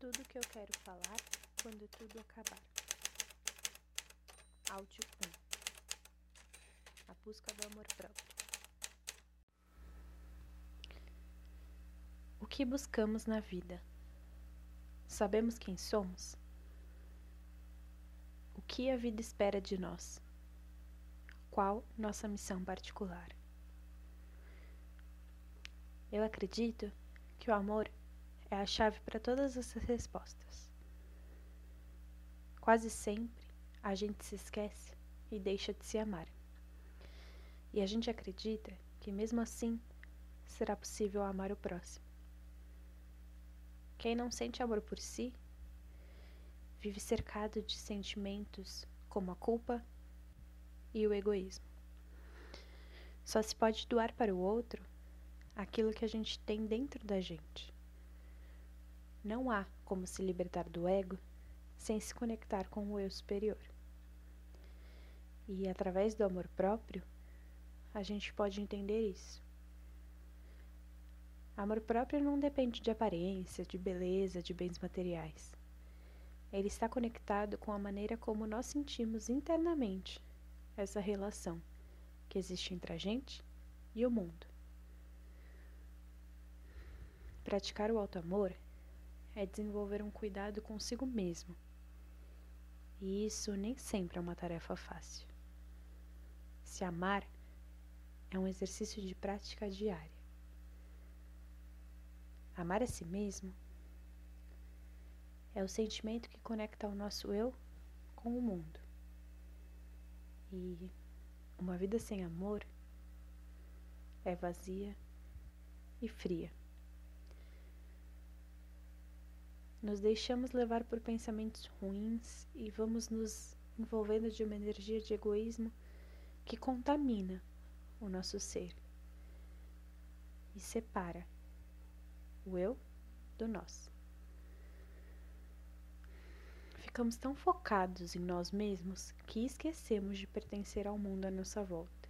Tudo que eu quero falar quando tudo acabar. Áudio 1. A busca do amor próprio. O que buscamos na vida? Sabemos quem somos? O que a vida espera de nós? Qual nossa missão particular? Eu acredito que o amor é a chave para todas essas respostas. Quase sempre a gente se esquece e deixa de se amar. E a gente acredita que mesmo assim será possível amar o próximo. Quem não sente amor por si vive cercado de sentimentos como a culpa e o egoísmo. Só se pode doar para o outro aquilo que a gente tem dentro da gente. Não há como se libertar do ego sem se conectar com o eu superior. E através do amor próprio, a gente pode entender isso. Amor próprio não depende de aparência, de beleza, de bens materiais. Ele está conectado com a maneira como nós sentimos internamente essa relação que existe entre a gente e o mundo. Praticar o auto-amor é desenvolver um cuidado consigo mesmo. E isso nem sempre é uma tarefa fácil. Se amar é um exercício de prática diária. Amar a si mesmo é o sentimento que conecta o nosso eu com o mundo. E uma vida sem amor é vazia e fria. Nos deixamos levar por pensamentos ruins e vamos nos envolvendo de uma energia de egoísmo que contamina o nosso ser e separa o eu do nós. Ficamos tão focados em nós mesmos que esquecemos de pertencer ao mundo à nossa volta.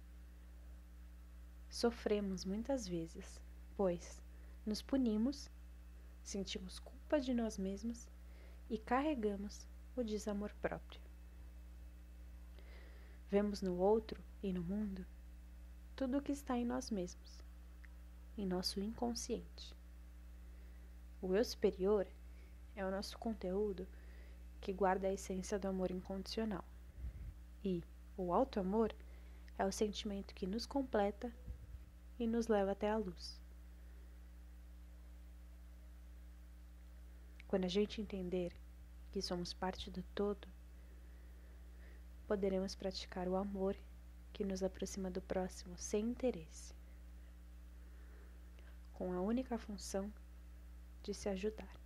Sofremos muitas vezes, pois nos punimos, sentimos culpa de nós mesmos e carregamos o desamor próprio. Vemos no outro e no mundo tudo o que está em nós mesmos, em nosso inconsciente. O eu superior é o nosso conteúdo que guarda a essência do amor incondicional. E o auto-amor é o sentimento que nos completa e nos leva até a luz. Quando a gente entender que somos parte do todo, poderemos praticar o amor que nos aproxima do próximo sem interesse, com a única função de se ajudar.